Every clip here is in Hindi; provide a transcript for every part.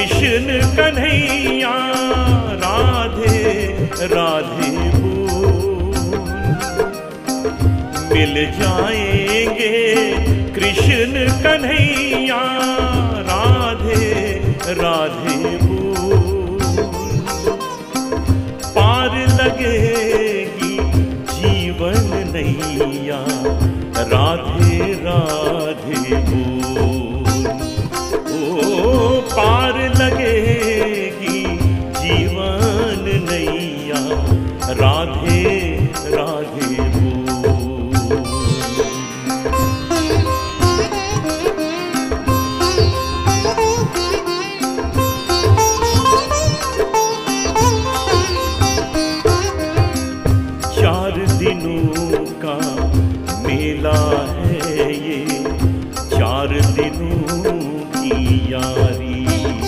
कृष्ण कन्हैया राधे राधे बोल। मिल जाएंगे कृष्ण कन्हैया राधे राधे बोल। पार लगेगी जीवन नैया राधे राधे बोल। ओ पार लगेगी जीवन नैया राधे राधे बोल। चार दिनों का मेला है ये, चार दिनों की यारी।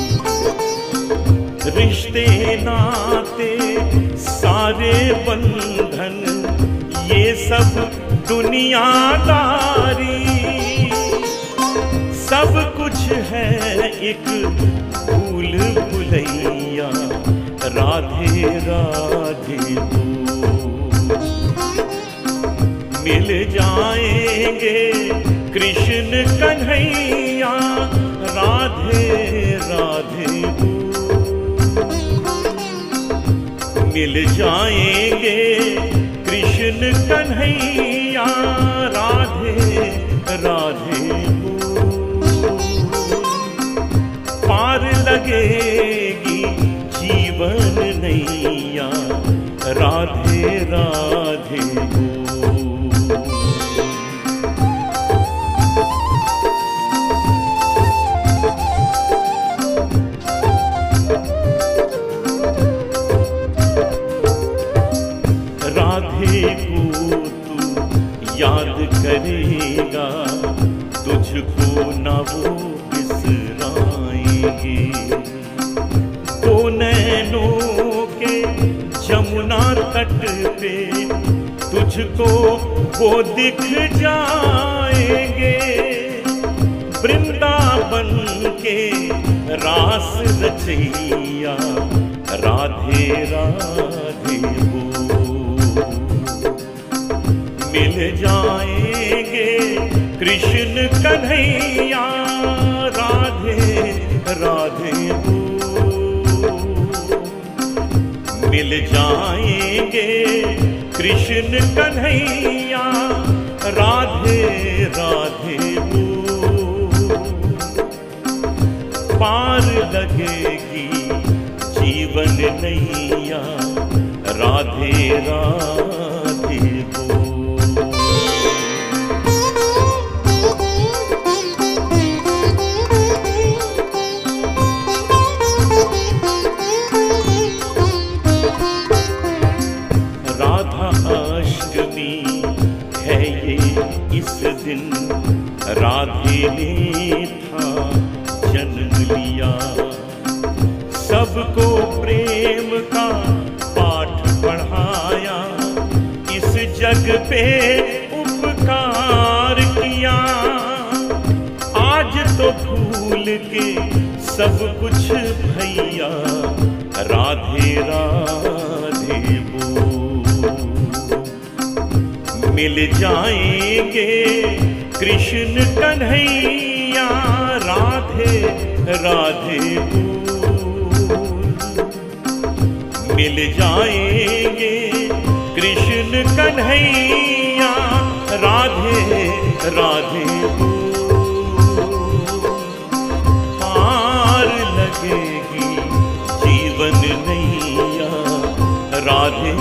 रिश्ते नाते सारे बंधन ये सब दुनियादारी। सब कुछ है एक भूल भुलैया राधे राधे बोल। मिल जाएंगे कृष्ण कन्हैया राधे राधे बोल। मिल जाएंगे कृष्ण कन्हैया राधे राधे बोल। पार लगेगी जीवन नैया राधे राधे बोल। राधे को तू याद करेगा, तुझको न वो बिसराएंगे। दो नैनों के जमुना तट पे तुझको वो दिख जाएंगे। वृंदावन के रास रचैया राधे राधे बोल। मिल जाएंगे कृष्ण कन्हैया राधे राधे बोल। मिल जाएंगे कृष्ण कन्हैया राधे राधे बोल। पार लगेगी जीवन नैया राधे राधे बोल। राधा अष्टमी है ये इस दिन, राधे ने था जन्म लिया। सबको प्रेम का पाठ पढ़ाया, इस जग पे उपकार किया। आज तो भूल के सब कुछ भैया राधे राधे बोल। मिल जाएंगे कृष्ण कन्हैया राधे राधे बोल। मिल जाएंगे कृष्ण कन्हैया राधे राधे बोल। पार लगेगी जीवन नैया राधे